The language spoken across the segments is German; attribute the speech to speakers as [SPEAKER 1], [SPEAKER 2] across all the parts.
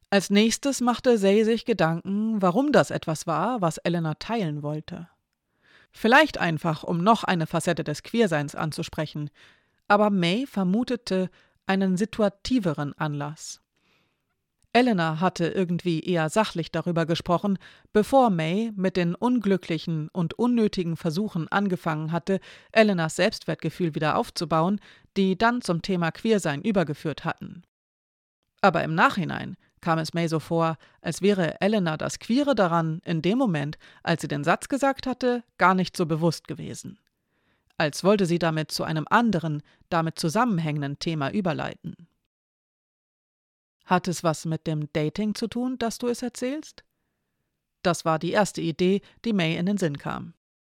[SPEAKER 1] Als nächstes machte Zay sich Gedanken, warum das etwas war, was Elena teilen wollte. Vielleicht einfach, um noch eine Facette des Queerseins anzusprechen, aber May vermutete einen situativeren Anlass. Elena hatte irgendwie eher sachlich darüber gesprochen, bevor May mit den unglücklichen und unnötigen Versuchen angefangen hatte, Elenas Selbstwertgefühl wieder aufzubauen, die dann zum Thema Queersein übergeführt hatten. Aber im Nachhinein kam es May so vor, als wäre Elena das Queere daran in dem Moment, als sie den Satz gesagt hatte, gar nicht so bewusst gewesen. Als wollte sie damit zu einem anderen, damit zusammenhängenden Thema überleiten. Hat es was mit dem Dating zu tun, dass du es erzählst? Das war die erste Idee, die May in den Sinn kam.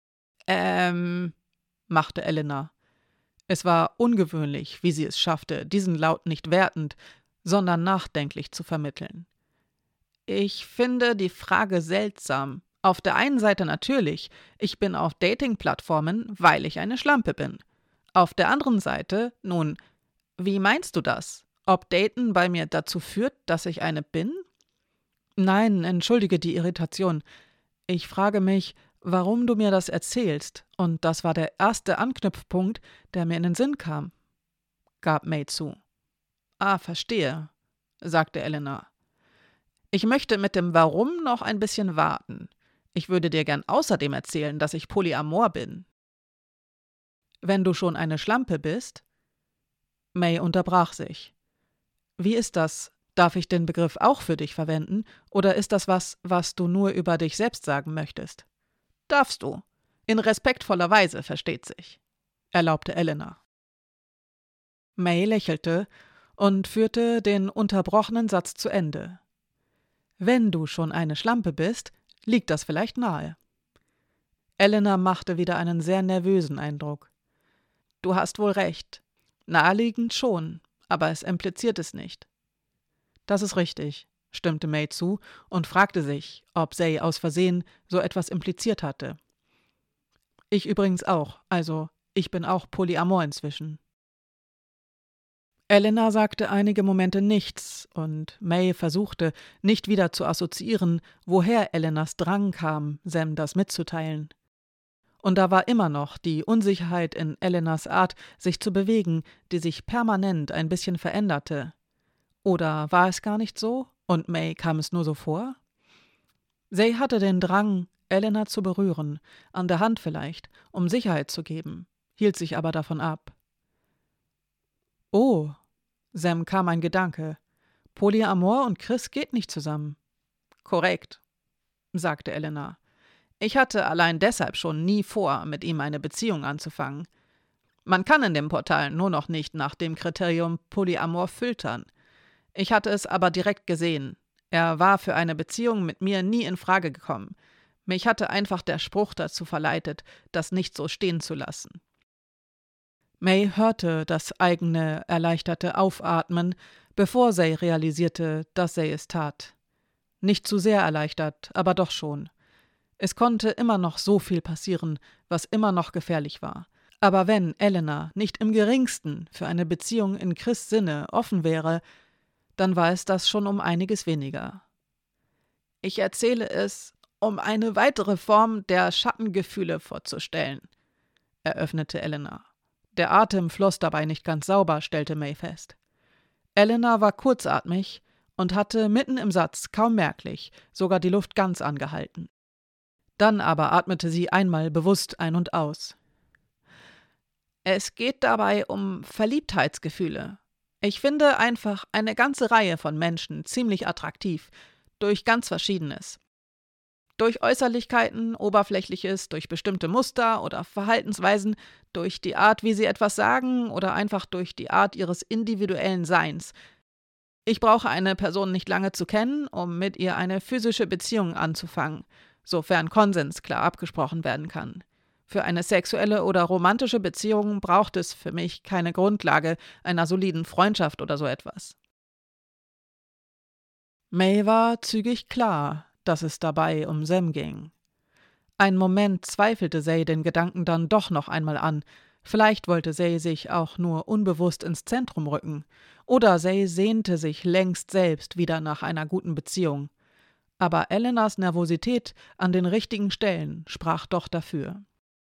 [SPEAKER 1] Machte Elena. Es war ungewöhnlich, wie sie es schaffte, diesen Laut nicht wertend, sondern nachdenklich zu vermitteln. Ich finde die Frage seltsam. Auf der einen Seite natürlich, ich bin auf Dating-Plattformen, weil ich eine Schlampe bin. Auf der anderen Seite, nun, wie meinst du das? Ob Daten bei mir dazu führt, dass ich eine bin? Nein, entschuldige die Irritation. Ich frage mich, warum du mir das erzählst, und das war der erste Anknüpfpunkt, der mir in den Sinn kam, gab May zu. Ah, verstehe, sagte Elena. Ich möchte mit dem Warum noch ein bisschen warten. Ich würde dir gern außerdem erzählen, dass ich polyamor bin. Wenn du schon eine Schlampe bist? May unterbrach sich. Wie ist das? Darf ich den Begriff auch für dich verwenden, oder ist das was du nur über dich selbst sagen möchtest? Darfst du. In respektvoller Weise, versteht sich, erlaubte Elena. May lächelte und führte den unterbrochenen Satz zu Ende. Wenn du schon eine Schlampe bist, liegt das vielleicht nahe. Elena machte wieder einen sehr nervösen Eindruck. Du hast wohl recht. Naheliegend schon, aber es impliziert es nicht. Das ist richtig, stimmte May zu und fragte sich, ob Zay aus Versehen so etwas impliziert hatte. Ich übrigens auch, also ich bin auch polyamor inzwischen. Elena sagte einige Momente nichts, und May versuchte, nicht wieder zu assoziieren, woher Elenas Drang kam, Sam das mitzuteilen. Und da war immer noch die Unsicherheit in Elenas Art, sich zu bewegen, die sich permanent ein bisschen veränderte. Oder war es gar nicht so, und May kam es nur so vor? Zay hatte den Drang, Elena zu berühren, an der Hand vielleicht, um Sicherheit zu geben, hielt sich aber davon ab. Oh, Sam kam ein Gedanke. Polyamor und Chris geht nicht zusammen. Korrekt, sagte Elena. Ich hatte allein deshalb schon nie vor, mit ihm eine Beziehung anzufangen. Man kann in dem Portal nur noch nicht nach dem Kriterium Polyamor filtern. Ich hatte es aber direkt gesehen. Er war für eine Beziehung mit mir nie in Frage gekommen. Mich hatte einfach der Spruch dazu verleitet, das nicht so stehen zu lassen. May hörte das eigene erleichterte Aufatmen, bevor Zay realisierte, dass Zay es tat. Nicht zu sehr erleichtert, aber doch schon. Es konnte immer noch so viel passieren, was immer noch gefährlich war. Aber wenn Elena nicht im geringsten für eine Beziehung in Chris' Sinne offen wäre, dann war es das schon um einiges weniger. Ich erzähle es, um eine weitere Form der Schattengefühle vorzustellen, eröffnete Elena. Der Atem floss dabei nicht ganz sauber, stellte May fest. Elena war kurzatmig und hatte mitten im Satz kaum merklich sogar die Luft ganz angehalten. Dann aber atmete sie einmal bewusst ein und aus. Es geht dabei um Verliebtheitsgefühle. Ich finde einfach eine ganze Reihe von Menschen ziemlich attraktiv, durch ganz Verschiedenes. Durch Äußerlichkeiten, Oberflächliches, durch bestimmte Muster oder Verhaltensweisen, durch die Art, wie sie etwas sagen oder einfach durch die Art ihres individuellen Seins. Ich brauche eine Person nicht lange zu kennen, um mit ihr eine physische Beziehung anzufangen, sofern Konsens klar abgesprochen werden kann. Für eine sexuelle oder romantische Beziehung braucht es für mich keine Grundlage einer soliden Freundschaft oder so etwas. May war zügig klar, dass es dabei um Sam ging. Einen Moment zweifelte Zay den Gedanken dann doch noch einmal an, Vielleicht wollte Say sich auch nur unbewusst ins Zentrum rücken, oder Say sehnte sich längst selbst wieder nach einer guten Beziehung. Aber Elenas Nervosität an den richtigen Stellen sprach doch dafür.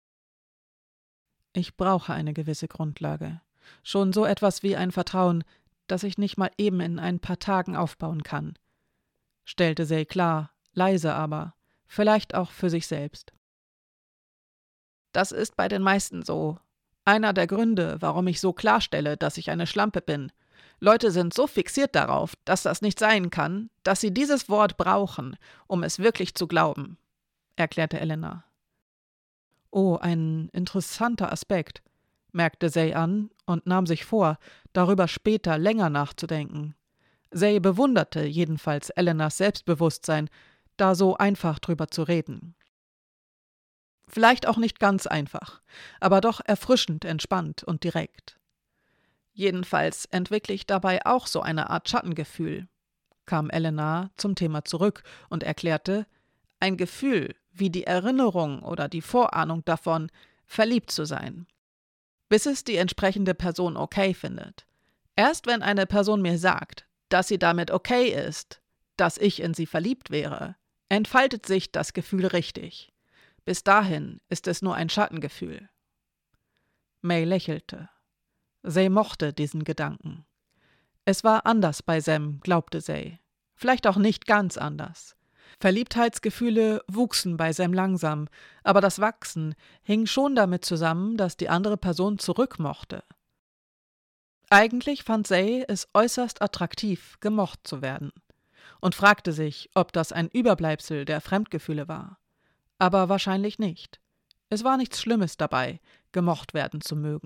[SPEAKER 1] Ich brauche eine gewisse Grundlage. Schon so etwas wie ein Vertrauen, das ich nicht mal eben in ein paar Tagen aufbauen kann, stellte Say klar, leise aber, vielleicht auch für sich selbst. Das ist bei den meisten so. Einer der Gründe, warum ich so klarstelle, dass ich eine Schlampe bin. Leute sind so fixiert darauf, dass das nicht sein kann, dass sie dieses Wort brauchen, um es wirklich zu glauben, erklärte Elena. Oh, ein interessanter Aspekt, merkte Say an und nahm sich vor, darüber später länger nachzudenken. Say bewunderte jedenfalls Elenas Selbstbewusstsein, da so einfach drüber zu reden. Vielleicht auch nicht ganz einfach, aber doch erfrischend entspannt und direkt. Jedenfalls entwickle ich dabei auch so eine Art Schattengefühl, kam Elena zum Thema zurück und erklärte, ein Gefühl wie die Erinnerung oder die Vorahnung davon, verliebt zu sein. Bis es die entsprechende Person okay findet. Erst wenn eine Person mir sagt, dass sie damit okay ist, dass ich in sie verliebt wäre, entfaltet sich das Gefühl richtig. Bis dahin ist es nur ein Schattengefühl. May lächelte. Say mochte diesen Gedanken. Es war anders bei Sam, glaubte Say. Vielleicht auch nicht ganz anders. Verliebtheitsgefühle wuchsen bei Sam langsam, aber das Wachsen hing schon damit zusammen, dass die andere Person zurückmochte. Eigentlich fand Say es äußerst attraktiv, gemocht zu werden und fragte sich, ob das ein Überbleibsel der Fremdgefühle war. Aber wahrscheinlich nicht. Es war nichts Schlimmes dabei, gemocht werden zu mögen.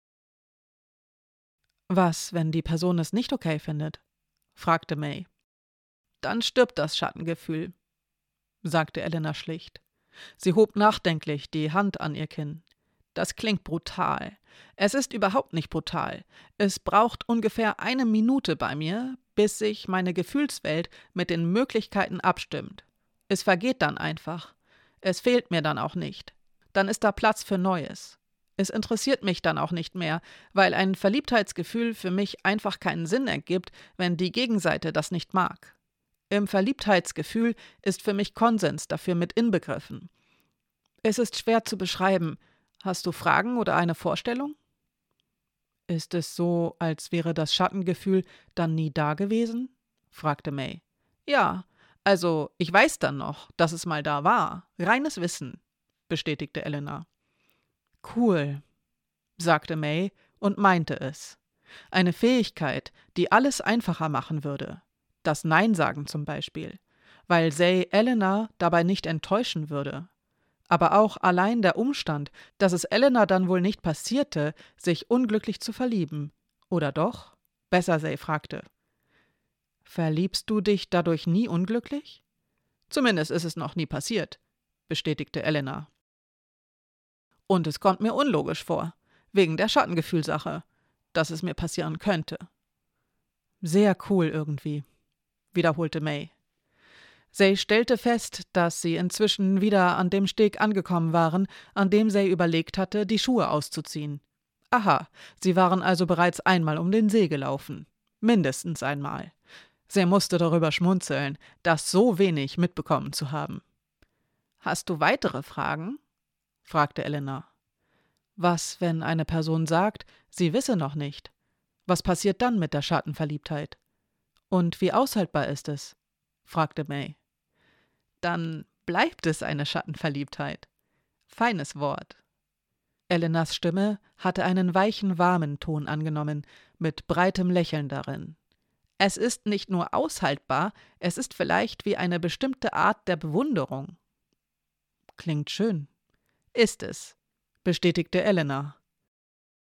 [SPEAKER 1] Was, wenn die Person es nicht okay findet? Fragte May. Dann stirbt das Schattengefühl, sagte Elena schlicht. Sie hob nachdenklich die Hand an ihr Kinn. Das klingt brutal. Es ist überhaupt nicht brutal. Es braucht ungefähr 1 Minute bei mir, bis sich meine Gefühlswelt mit den Möglichkeiten abstimmt. Es vergeht dann einfach. Es fehlt mir dann auch nicht. Dann ist da Platz für Neues. Es interessiert mich dann auch nicht mehr, weil ein Verliebtheitsgefühl für mich einfach keinen Sinn ergibt, wenn die Gegenseite das nicht mag. Im Verliebtheitsgefühl ist für mich Konsens dafür mit inbegriffen. Es ist schwer zu beschreiben. Hast du Fragen oder eine Vorstellung? Ist es so, als wäre das Schattengefühl dann nie da gewesen? Fragte May. Ja, also ich weiß dann noch, dass es mal da war. Reines Wissen, bestätigte Elena. Cool, sagte May und meinte es. Eine Fähigkeit, die alles einfacher machen würde. Das Nein sagen zum Beispiel, weil Say Elena dabei nicht enttäuschen würde. Aber auch allein der Umstand, dass es Elena dann wohl nicht passierte, sich unglücklich zu verlieben. Oder doch? Besser, Say fragte. Verliebst du dich dadurch nie unglücklich? Zumindest ist es noch nie passiert, bestätigte Elena. Und es kommt mir unlogisch vor, wegen der Schattengefühlsache, dass es mir passieren könnte. Sehr cool irgendwie, wiederholte May. Say stellte fest, dass sie inzwischen wieder an dem Steg angekommen waren, an dem Say überlegt hatte, die Schuhe auszuziehen. Aha, sie waren also bereits einmal um den See gelaufen. Mindestens einmal. Say musste darüber schmunzeln, das so wenig mitbekommen zu haben. »Hast du weitere Fragen?« fragte Elena. Was, wenn eine Person sagt, sie wisse noch nicht? Was passiert dann mit der Schattenverliebtheit? Und wie aushaltbar ist es? Fragte May. Dann bleibt es eine Schattenverliebtheit. Feines Wort. Elenas Stimme hatte einen weichen, warmen Ton angenommen, mit breitem Lächeln darin. Es ist nicht nur aushaltbar, es ist vielleicht wie eine bestimmte Art der Bewunderung. Klingt schön. Ist es, bestätigte Elena.